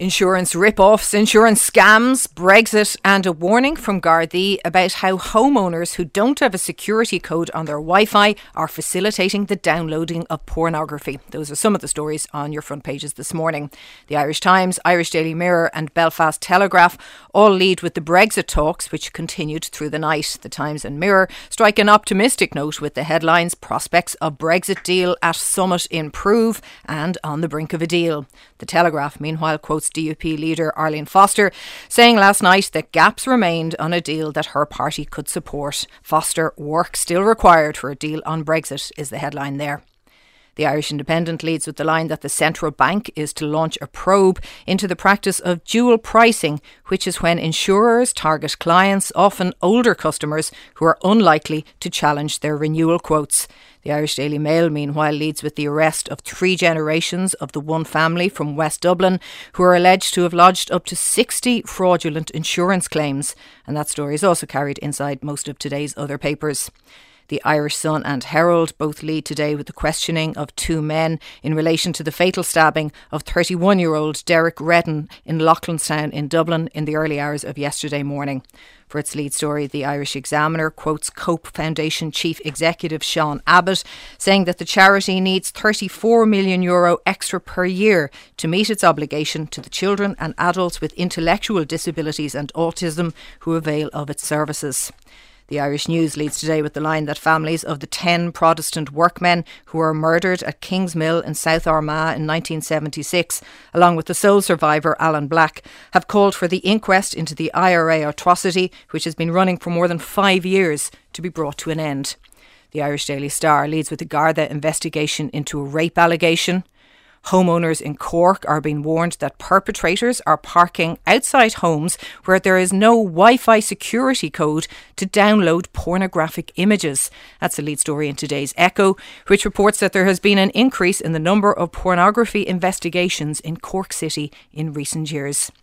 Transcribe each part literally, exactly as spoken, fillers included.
Insurance rip-offs, insurance scams, Brexit, and a warning from Gardaí about how homeowners who don't have a security code on their Wi-Fi are facilitating the downloading of pornography. Those are some of the stories on your front pages this morning. The Irish Times, Irish Daily Mirror and Belfast Telegraph all lead with the Brexit talks, which continued through the night. The Times and Mirror strike an optimistic note with the headlines: prospects of Brexit deal at summit improve and on the brink of a deal. The Telegraph, meanwhile, quotes D U P leader Arlene Foster saying last night that gaps remained on a deal that her party could support. Foster, work still required for a deal on Brexit, is the headline there. The Irish Independent leads with the line that the central bank is to launch a probe into the practice of dual pricing, which is when insurers target clients, often older customers, who are unlikely to challenge their renewal quotes. The Irish Daily Mail, meanwhile, leads with the arrest of three generations of the one family from West Dublin who are alleged to have lodged up to sixty fraudulent insurance claims. And that story is also carried inside most of today's other papers. The Irish Sun and Herald both lead today with the questioning of two men in relation to the fatal stabbing of thirty-one-year-old Derek Redden in Loughlinstown in Dublin in the early hours of yesterday morning. For its lead story, the Irish Examiner quotes Cope Foundation Chief Executive Sean Abbott saying that the charity needs thirty-four million euro extra per year to meet its obligation to the children and adults with intellectual disabilities and autism who avail of its services. The Irish News leads today with the line that families of the ten Protestant workmen who were murdered at King's Mill in South Armagh in nineteen seventy-six, along with the sole survivor Alan Black, have called for the inquest into the I R A atrocity, which has been running for more than five years, to be brought to an end. The Irish Daily Star leads with the Garda investigation into a rape allegation. Homeowners in Cork are being warned that perpetrators are parking outside homes where there is no Wi-Fi security code to download pornographic images. That's the lead story in today's Echo, which reports that there has been an increase in the number of pornography investigations in Cork City in recent years.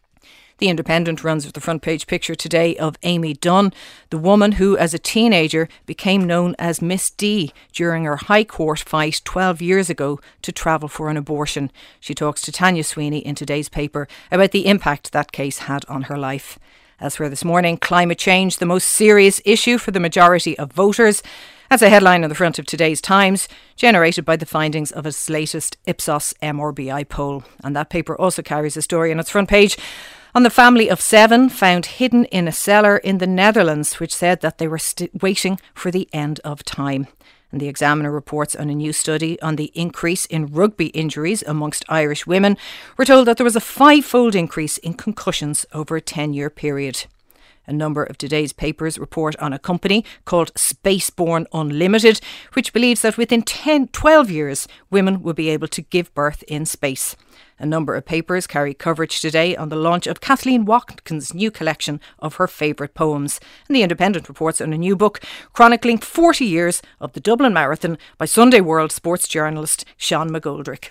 The Independent runs with the front page picture today of Amy Dunn, the woman who, as a teenager, became known as Miss D during her High Court fight twelve years ago to travel for an abortion. She talks to Tanya Sweeney in today's paper about the impact that case had on her life. Elsewhere this morning, climate change, the most serious issue for the majority of voters. That's a headline on the front of today's Times, generated by the findings of its latest Ipsos M R B I poll. And that paper also carries a story on its front page on the family of seven found hidden in a cellar in the Netherlands, which said that they were st- waiting for the end of time. And the Examiner reports on a new study on the increase in rugby injuries amongst Irish women. We're told that there was a five-fold increase in concussions over a ten-year period. A number of today's papers report on a company called Spaceborne Unlimited, which believes that within ten, twelve years, women will be able to give birth in space. A number of papers carry coverage today on the launch of Kathleen Watkins' new collection of her favourite poems. And the Independent reports on a new book chronicling forty years of the Dublin Marathon by Sunday World sports journalist Sean McGoldrick.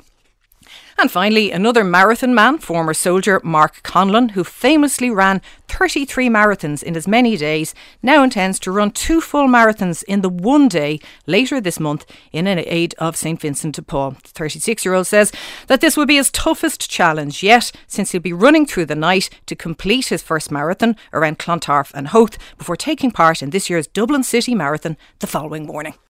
And finally, another marathon man, former soldier Mark Conlon, who famously ran thirty-three marathons in as many days, now intends to run two full marathons in the one day later this month in aid of St Vincent de Paul. The thirty-six-year-old says that this will be his toughest challenge yet, since he'll be running through the night to complete his first marathon around Clontarf and Howth before taking part in this year's Dublin City Marathon the following morning.